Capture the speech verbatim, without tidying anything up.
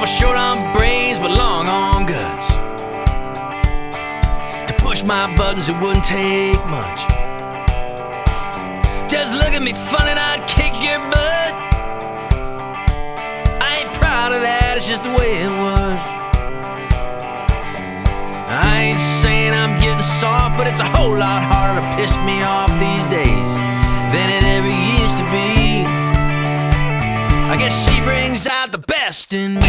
was short on brains but long on guts. To push my buttons it wouldn't take much. Just look at me funny and I'd kick your butt. I ain't proud of that, it's just the way it was. I ain't saying I'm getting soft, but it's a whole lot harder to piss me off these days than it ever used to be. I guess she brings out the best in me.